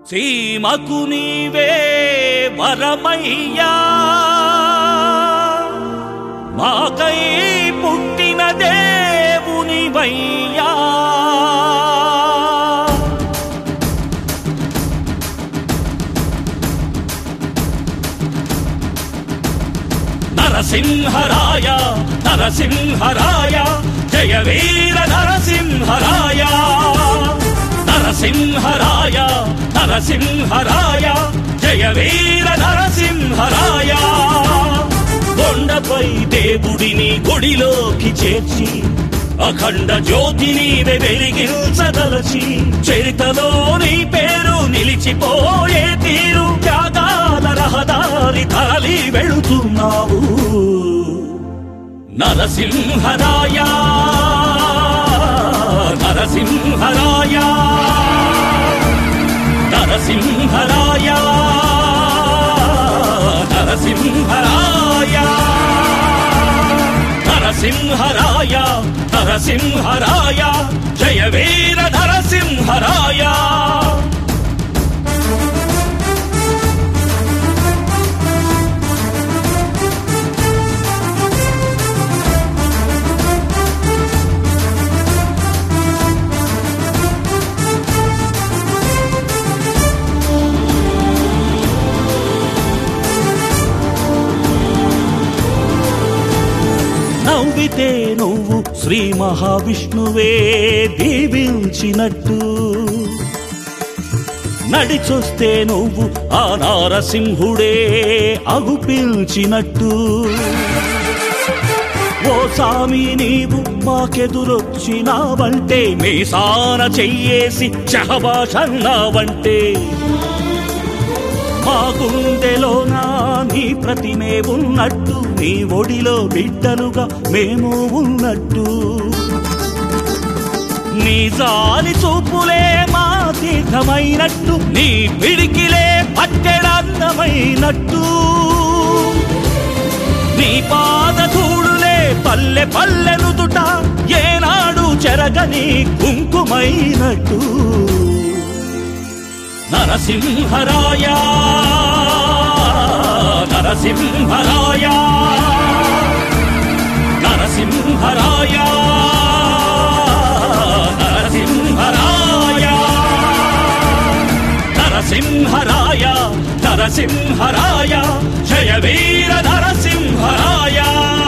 సీమకు నీవే వరమయ్యా మాకై పుట్టిన దేవునివయ్యా నరసింహరాయ నరసింహరాయ జయ వీర నరసింహరాయ నరసింహరాయ నరసింహరాయ జయ వీర నరసింహరాయ కొండపై దేవుడిని గుడిలోకి చేర్చి అఖండ జ్యోతిని వెలిగించదలచి చరితలో నీ పేరు నిలిచిపోయే తీరు త్యాగాల రహదారి తరలి వెళుతున్నావు నరసింహరాయ నరసింహరాయ నరసింహరాయ నరసింహరాయ నరసింహరాయ నరసింహరాయ జయ వీర నరసింహరాయ నవ్వితే నువ్వు శ్రీ మహావిష్ణువే దీవించినట్టు నడిచొస్తే నువ్వు ఆ నారసింహుడే అగుపిల్చినట్టు ఓ సామి నీవు మాకెదురొచ్చినావంటే మీసాన చెయ్యేసి చహబాషన్నావంటే మా గుండెలోనా నీ ప్రతిమే ఉన్నట్టు నీ ఒడిలో బిడ్డలుగా మేము ఉన్నట్టు నీ జాలి చూపులే మా తీర్థమైనట్టు నీ పిడికిలే పట్టెడన్నమైనట్టు నీ పాదధూళులే పల్లె పల్లెనుదుట ఏనాడు చెరగని కుంకుమైనట్టు నరసింహరాయ నరసింహరాయ నరసింహరాయ నరసింహరాయ నరసింహరాయ నరసింహరాయ జయ వీర నరసింహరాయ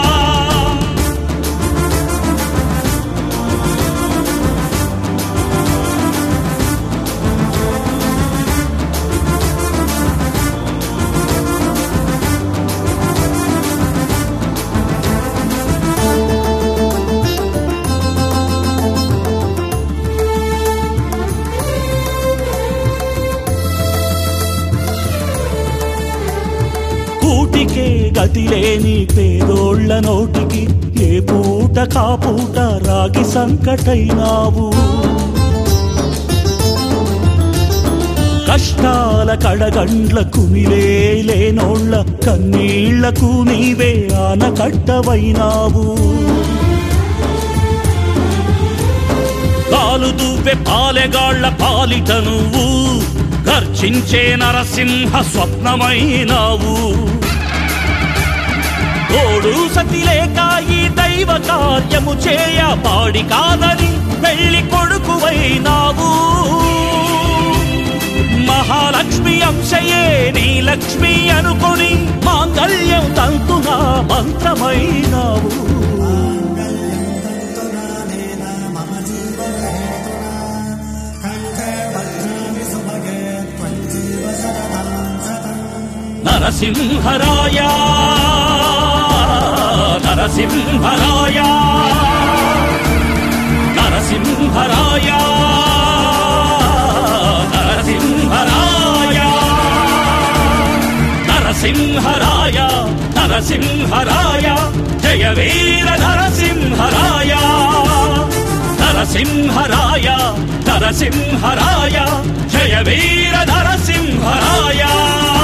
కూటికే గతిలేని పేదోళ్ల నోటికి ఏ పూట కాపూట రాగి సంకటైనావు కష్టాల కడగండ్ల కుమిలేనోళ్ల కన్నీళ్లకు నీవే ఆనకట్టవైనావు కాలు దువ్వె పాలెగాళ్ల పాలిట నువ్వు గర్జించే నరసింహ స్వప్నమైనావు తోడు సతి లేక ఈ దైవ కార్యము చేయ పాడి కాదని పెళ్లి కొడుకువైనావు మహాలక్ష్మి అంశయే నీ లక్ష్మి అనుకొని మాంగళ్యం తంతునా మంత్రమైనావు నరసింహరాయ నరసింహరాయ నరసింహరాయ నరసింహరాయ నరసింహరాయ నరసింహరాయ జయ వీర నరసింహరాయ నరసింహరాయ నరసింహరాయ జయ వీర నరసింహరాయ